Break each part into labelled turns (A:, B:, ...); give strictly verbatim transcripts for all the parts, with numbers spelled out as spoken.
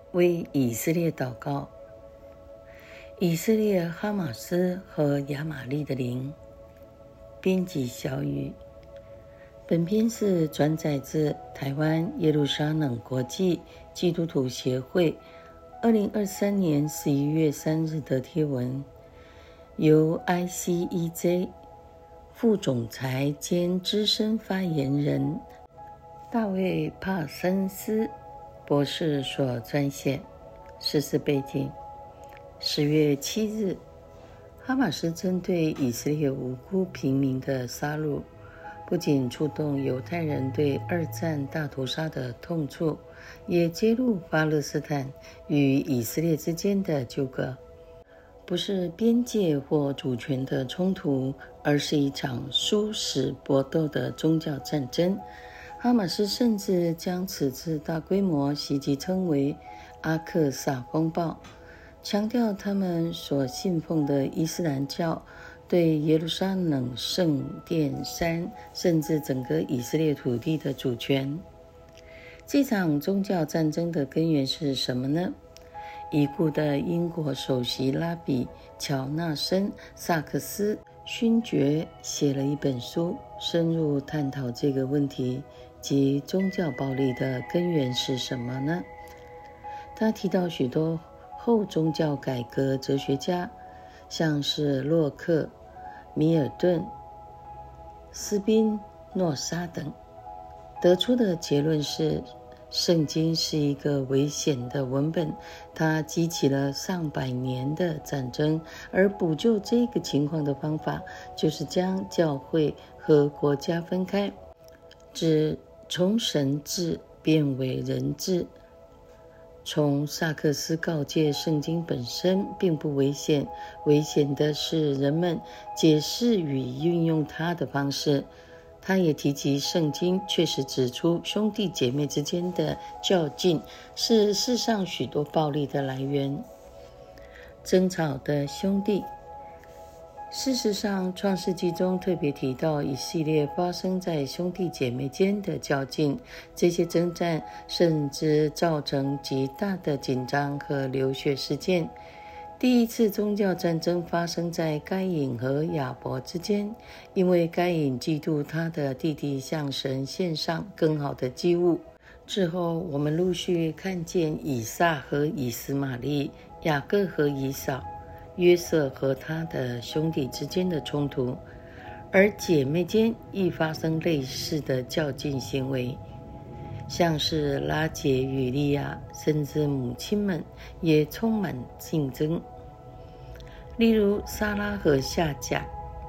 A: 为以色列祷告。以色列哈马斯和亚玛利的灵。编辑小雨。本篇是转载自台湾耶路撒冷国际基督徒协会二零二三年十一月三日的贴文，由 I C E J 副总裁兼资深发言人大卫·帕森斯博士所撰写。事实背景：十月七日，哈马斯针对以色列无辜平民的杀戮，不仅触动犹太人对二战大屠杀的痛处，也揭露巴勒斯坦与以色列之间的纠葛，不是边界或主权的冲突，而是一场殊死搏斗的宗教战争。哈马斯甚至将此次大规模袭击称为阿克萨风暴，强调他们所信奉的伊斯兰教对耶路撒冷圣殿山甚至整个以色列土地的主权。这场宗教战争的根源是什么呢？已故的英国首席拉比乔纳森·萨克斯勋爵写了一本书，深入探讨这个问题，即宗教暴力的根源是什么呢？他提到许多后宗教改革哲学家，像是洛克、米尔顿、斯宾诺莎等，得出的结论是，圣经是一个危险的文本，它激起了上百年的战争，而补救这个情况的方法就是将教会和国家分开，指从神治变为人治。从萨克斯告诫圣经本身并不危险，危险的是人们解释与运用它的方式。他也提及圣经确实指出兄弟姐妹之间的较劲是世上许多暴力的来源。争吵的兄弟。事实上，创世纪中特别提到一系列发生在兄弟姐妹间的较劲，这些征战甚至造成极大的紧张和流血事件。第一次宗教战争发生在该隐和亚伯之间，因为该隐嫉妒他的弟弟向神献上更好的祭物。之后我们陆续看见以撒和以斯玛利、雅各和以扫、约瑟和他的兄弟之间的冲突，而姐妹间亦发生类似的较劲行为，像是拉结与利亚，甚至母亲们也充满竞争。例如撒拉和夏甲。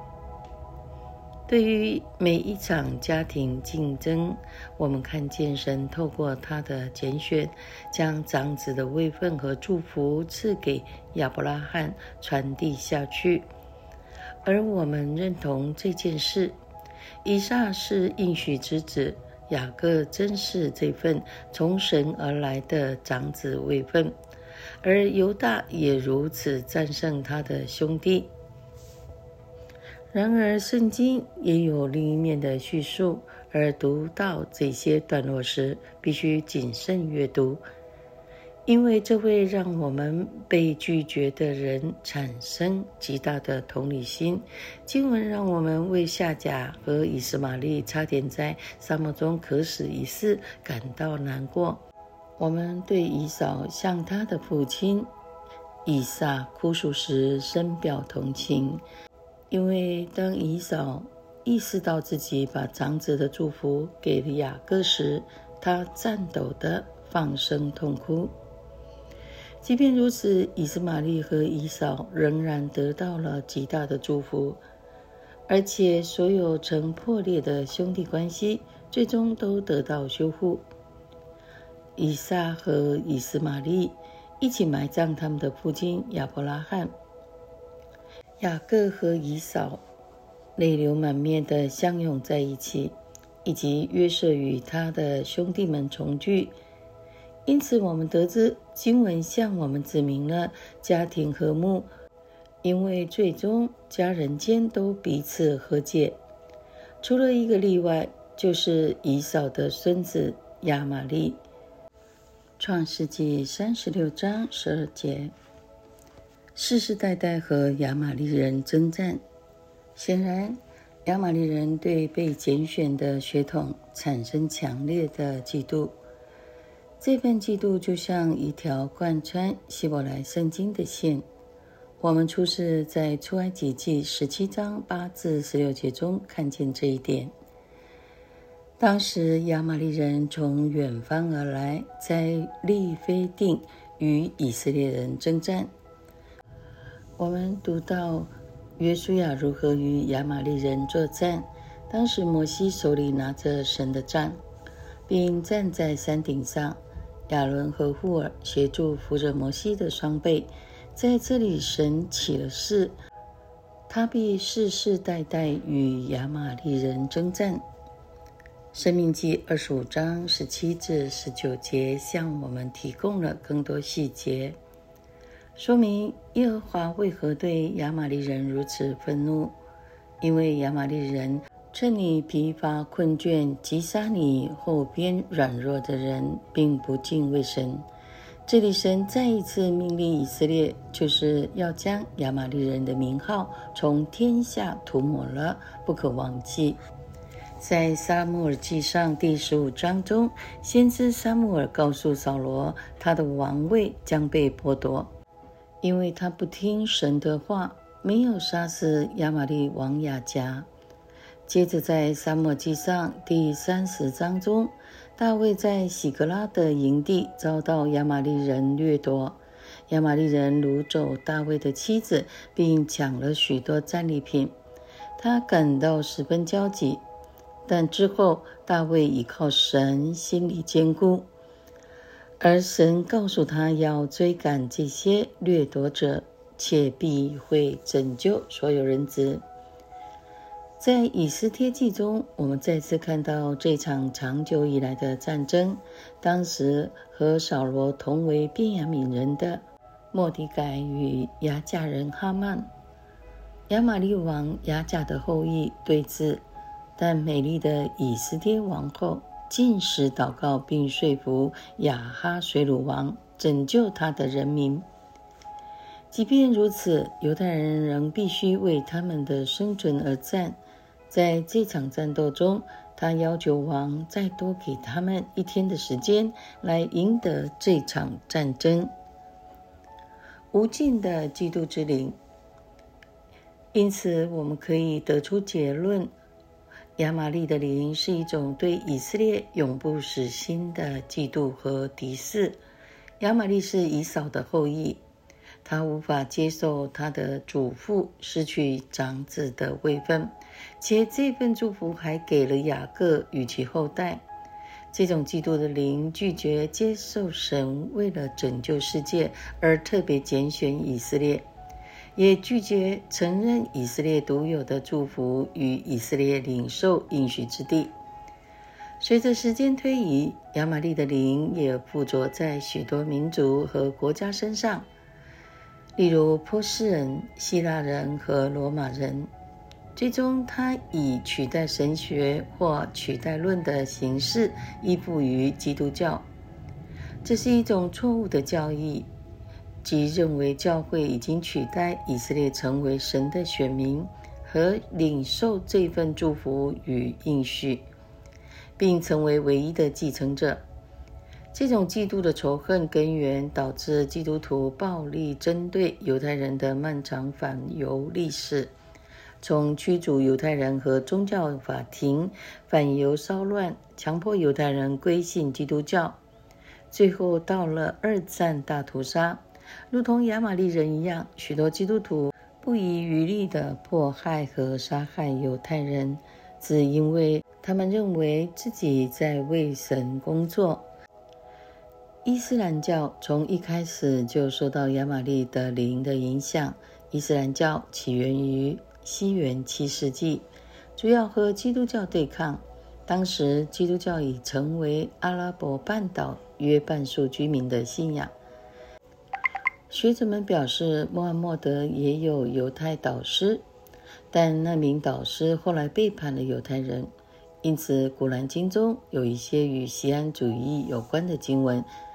A: 对于每一场家庭竞争，我们看见神透过他的拣选，将长子的位分和祝福赐给亚伯拉罕传递下去，而我们认同这件事。以撒是应许之子，雅各珍视这份从神而来的长子位分，而犹大也如此战胜他的兄弟。然而圣经也有另一面的叙述，而读到这些段落时必须谨慎阅读，因为这会让我们被拒绝的人产生极大的同理心。经文让我们为夏甲和以斯玛利差点在沙漠中渴死一事感到难过。我们对以扫向他的父亲以撒哭诉时深表同情，因为当以扫意识到自己把长子的祝福给了雅各时，他颤抖地放声痛哭。即便如此，以斯玛利和以扫仍然得到了极大的祝福，而且所有曾破裂的兄弟关系最终都得到修复。以撒和以斯玛利一起埋葬他们的父亲亚伯拉罕。雅各和以扫泪流满面地相拥在一起，以及约瑟与他的兄弟们重聚。因此我们得知经文向我们指明了家庭和睦，因为最终家人间都彼此和解，除了一个例外，就是以扫的孙子亚玛利。 创世纪三十六章十二节，世世代代和亚玛力人征战。显然，亚玛力人对被拣选的血统产生强烈的嫉妒。这份嫉妒就像一条贯穿希伯来圣经的线。我们初次在出埃及记十七章八至十六节中看见这一点。当时亚玛力人从远方而来，在利非定与以色列人征战。我们读到约书亚如何与亚玛力人作战。当时摩西手里拿着神的杖，并站在山顶上，亚伦和户尔协助扶着摩西的双背。在这里神起了誓，他必世世代代与亚玛力人征战。申命记二十五章十七至十九节向我们提供了更多细节，说明耶和华为何对亚玛力人如此愤怒。因为亚玛力人趁你疲乏困倦，击杀你后边软弱的人，并不敬畏神。这里神再一次命令以色列，就是要将亚玛力人的名号从天下涂抹了，不可忘记。在撒母耳记上第十五章中，先知撒母耳告诉扫罗，他的王位将被剥夺，因为他不听神的话，没有杀死亚玛力王亚甲。接着在撒母耳记上第三十章中，大卫在喜格拉的营地遭到亚玛力人掠夺，亚玛力人掳走大卫的妻子，并抢了许多战利品，他感到十分焦急。但之后大卫倚靠神，心里坚固，而神告诉他要追赶这些掠夺者，且必会拯救所有人质。在以斯帖记中，我们再次看到这场长久以来的战争。当时和扫罗同为便雅悯人的末底改与亚甲人哈曼，亚玛力王亚甲的后裔对峙，但美丽的以斯帖王后禁食祷告，并说服亚哈水鲁王拯救他的人民。即便如此，犹太人仍必须为他们的生存而战。在这场战斗中，他要求王再多给他们一天的时间，来赢得这场战争。无尽的嫉妒之灵。因此我们可以得出结论，亚玛力的灵是一种对以色列永不死心的嫉妒和敌视。亚玛力是以扫的后裔，他无法接受他的祖父失去长子的位分，且这份祝福还给了雅各与其后代。这种嫉妒的灵拒绝接受神为了拯救世界而特别拣选以色列，也拒绝承认以色列独有的祝福与以色列领受应许之地。随着时间推移，亚玛力的灵也附着在许多民族和国家身上，例如波斯人、希腊人和罗马人。最终他以取代神学或取代论的形式依附于基督教。这是一种错误的教义，即认为教会已经取代以色列成为神的选民和领受这份祝福与应许，并成为唯一的继承者。这种嫉妒的仇恨根源导致基督徒暴力针对犹太人的漫长反犹历史，从驱逐犹太人和宗教法庭、反犹骚乱、强迫犹太人归信基督教，最后到了二战大屠杀。如同亚玛力人一样，许多基督徒不遗余力地迫害和杀害犹太人，只因为他们认为自己在为神工作。伊斯兰教从一开始就受到亚玛力的灵的影响。伊斯兰教起源于西元七世纪，主要和基督教对抗。当时基督教已成为阿拉伯半岛约半数居民的信仰。学者们表示，穆罕默德也有犹太导师，但那名导师后来背叛了犹太人，因此古兰经中有一些与锡安主义有关的经文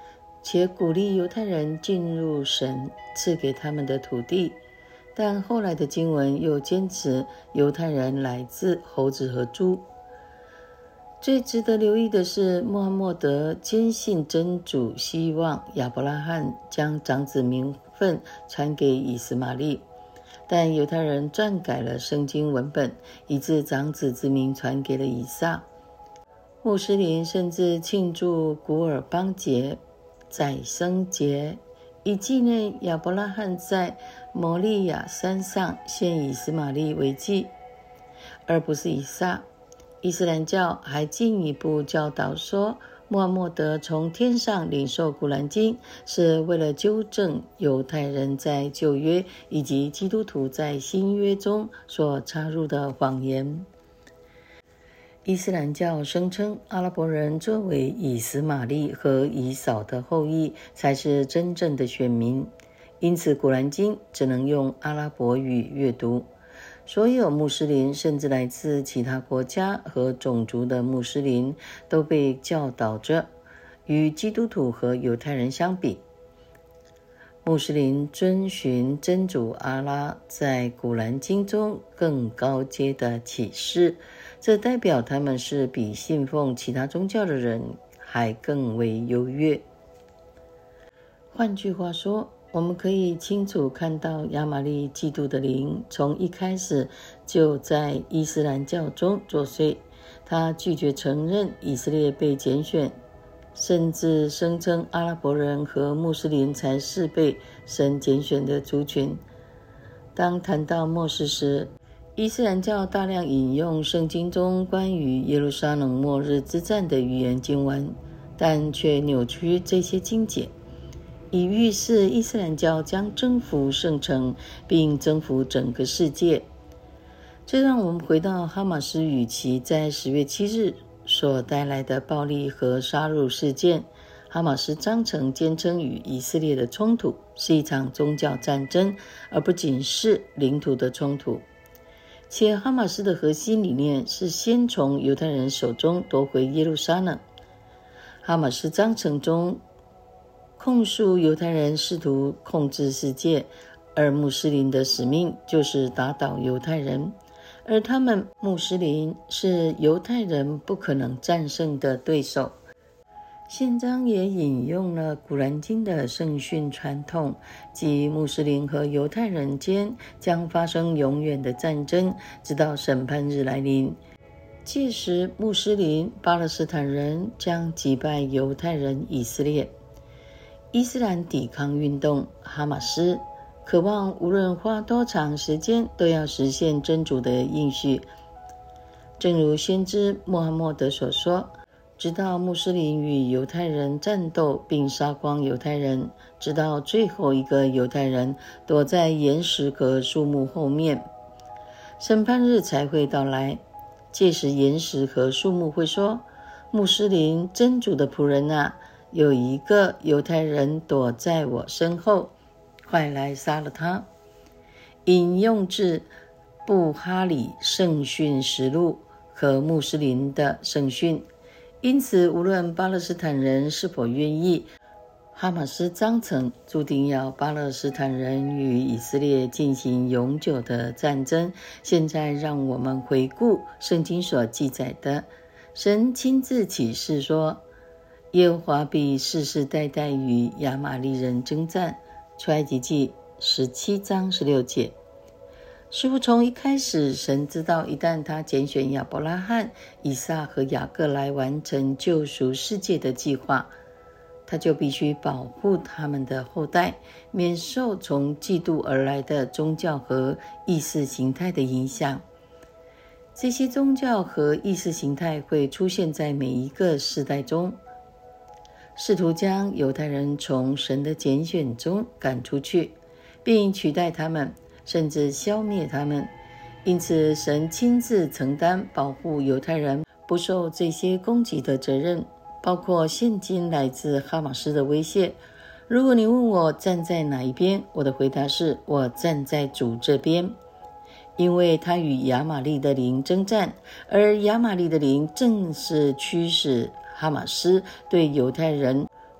A: 且鼓励犹太人进入神赐给他们的土地。但后来的经文又坚持犹太人来自猴子和猪。最值得留意的是，穆罕默德坚信真主希望亚伯拉罕将长子名分传给以斯玛利，但犹太人篡改了圣经文本，以致长子之名传给了以撒。穆斯林甚至庆祝古尔邦节、宰牲节，以纪念亚伯拉罕在摩利亚山上献以斯玛利为祭，而不是以撒。伊斯兰教还进一步教导说，穆罕默德从天上领受古兰经，是为了纠正犹太人在旧约以及基督徒在新约中所插入的谎言。伊斯兰教声称，阿拉伯人作为以实玛利和以扫的后裔，才是真正的选民，因此古兰经只能用阿拉伯语阅读。所有穆斯林，甚至来自其他国家和种族的穆斯林，都被教导着与基督徒和犹太人相比，穆斯林遵循真主阿拉在古兰经中更高阶的启示，这代表他们是比信奉其他宗教的人还更为优越。换句话说，我们可以清楚看到亚玛利嫉妒的灵从一开始就在伊斯兰教中作祟。他拒绝承认以色列被拣选，甚至声称阿拉伯人和穆斯林才是被神拣选的族群。当谈到末世时，伊斯兰教大量引用圣经中关于耶路撒冷末日之战的预言经文，但却扭曲这些经节，以预示伊斯兰教将征服圣城并征服整个世界。这让我们回到哈马斯与其在十月七日所带来的暴力和杀戮事件。哈马斯章程坚称与以色列的冲突是一场宗教战争，而不仅是领土的冲突。且哈马斯的核心理念是先从犹太人手中夺回耶路撒冷。哈马斯章程中控诉犹太人试图控制世界，而穆斯林的使命就是打倒犹太人，而他们穆斯林是犹太人不可能战胜的对手。宪章也引用了古兰经的圣训传统，即穆斯林和犹太人间将发生永远的战争，直到审判日来临。届时穆斯林巴勒斯坦人将击败犹太人以色列。伊斯兰抵抗运动哈马斯渴望无论花多长时间都要实现真主的应许，正如先知穆罕默德所说，直到穆斯林与犹太人战斗并杀光犹太人，直到最后一个犹太人躲在岩石和树木后面，审判日才会到来。届时岩石和树木会说，穆斯林真主的仆人啊，有一个犹太人躲在我身后，快来杀了他。引用自布哈里圣训实录和穆斯林的圣训。因此无论巴勒斯坦人是否愿意，哈马斯章程注定要巴勒斯坦人与以色列进行永久的战争。现在让我们回顾圣经所记载的，神亲自启示说，耶和华必世世代代与亚玛利人征战。出埃及记十七章十六节。似乎从一开始，神知道一旦他拣选亚伯拉罕、以撒和雅各来完成救赎世界的计划，他就必须保护他们的后代，免受从嫉妒而来的宗教和意识形态的影响。这些宗教和意识形态会出现在每一个世代中，试图将犹太人从神的拣选中赶出去，并取代他们，甚至消灭他们。因此神亲自承担保护犹太人不受这些攻击的责任，包括现今来自哈马斯的威胁。如果你问我站在哪一边，我的回答是，我站在主这边，因为他与亚玛利的灵征战，而亚玛利的灵正是驱使哈马斯对犹太人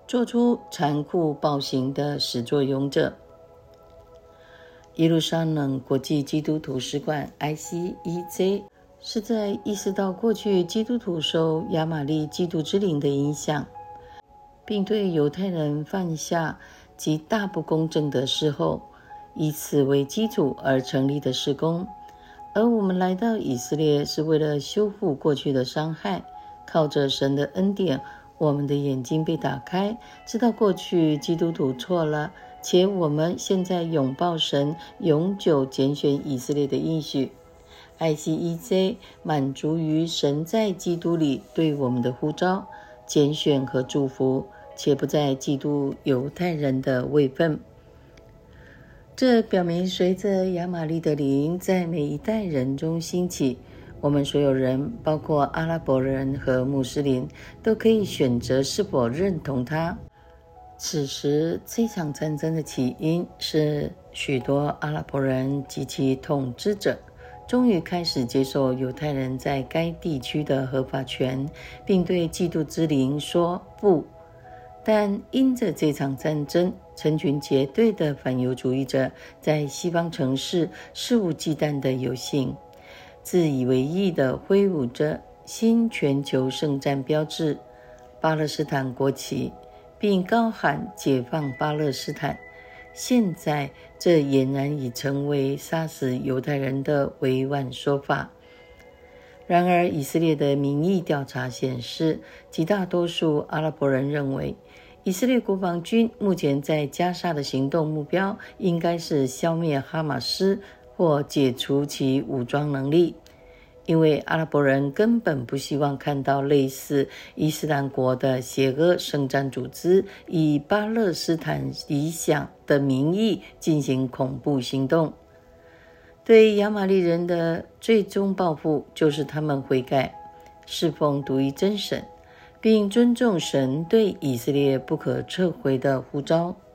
A: 做出残酷暴行的始作俑者。耶路撒冷国际基督徒使馆 I C E J 是在意识到过去基督徒受亚玛力基督之灵的影响，并对犹太人犯下极大不公正的事后，以此为基础而成立的事工。而我们来到以色列是为了修复过去的伤害，靠着神的恩典，我们的眼睛被打开，知道过去基督徒错了，且我们现在拥抱神永久拣选以色列的应许。I C E J 满足于神在基督里对我们的呼召、拣选和祝福，且不再嫉妒犹太人的位分。这表明随着亚玛力的灵在每一代人中兴起，我们所有人，包括阿拉伯人和穆斯林，都可以选择是否认同它。此时这场战争的起因是许多阿拉伯人及其统治者终于开始接受犹太人在该地区的合法权，并对基督之灵说不。但因着这场战争，成群结队的反犹主义者在西方城市肆无忌惮地游行，自以为意地挥舞着新全球圣战标志巴勒斯坦国旗，并高喊解放巴勒斯坦。现在这俨然已成为杀死犹太人的委婉说法。然而以色列的民意调查显示，极大多数阿拉伯人认为以色列国防军目前在加沙的行动目标应该是消灭哈马斯或解除其武装能力，因为阿拉伯人根本不希望看到类似伊斯兰国的邪恶圣战组织以巴勒斯坦理想的名义进行恐怖行动。对亚玛力人的最终报复就是他们悔改，侍奉独一真神，并尊重神对以色列不可撤回的呼召。